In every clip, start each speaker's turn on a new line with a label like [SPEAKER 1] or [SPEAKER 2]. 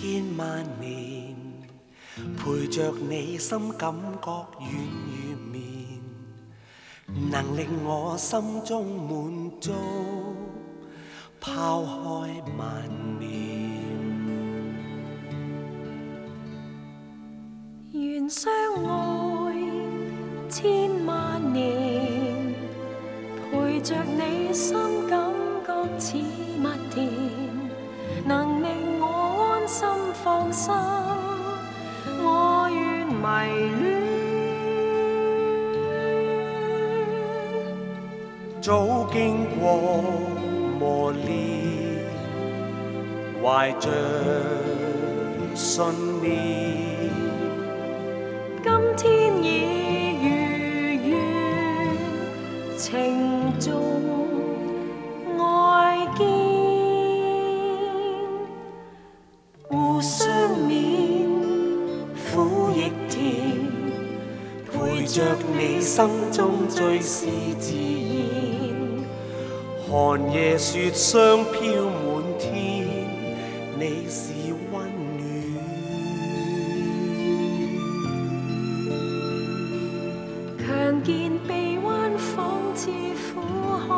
[SPEAKER 1] 千萬年，陪着你心感覺軟如棉，能令我心中滿足，拋開萬念。
[SPEAKER 2] 願相愛千萬年，陪着你心感覺似蜜甜，能令我安心放心，我願迷戀。
[SPEAKER 1] 早經過磨練，懷着信念，
[SPEAKER 2] 今天已如願，情重愛堅，互相勉，苦亦甜，
[SPEAKER 1] 陪着你心中最是自然。寒夜雪霜飄滿天，你是溫暖。
[SPEAKER 2] 強健臂彎仿似苦海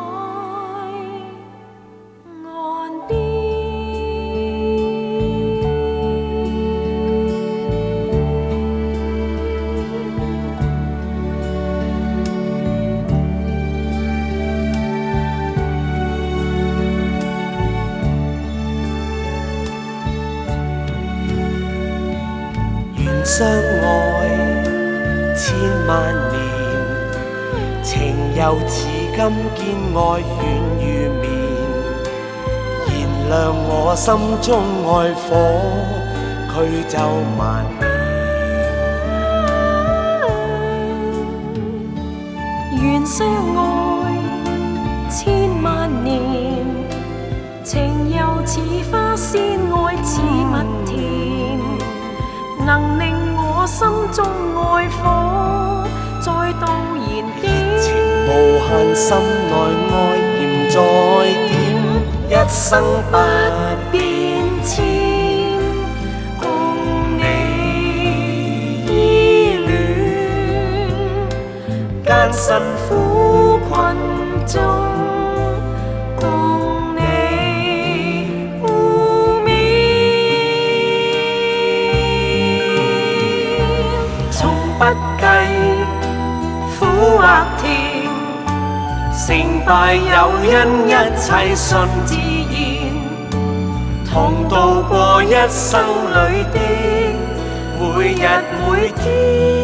[SPEAKER 2] 岸邊。
[SPEAKER 1] 相愛千萬年，情又似金堅愛軟如棉，燃亮我心中愛火，驅走萬
[SPEAKER 2] 年。願相愛千萬年，情又似花鮮，愛似蜜甜，能令我心中愛火再度燃點，
[SPEAKER 1] 情無限，心內愛焰再點，一生不變遷，共你依戀，艱辛苦困中。不計苦或甜，成敗有因，一切順自然，同度過一生裏的每日每天。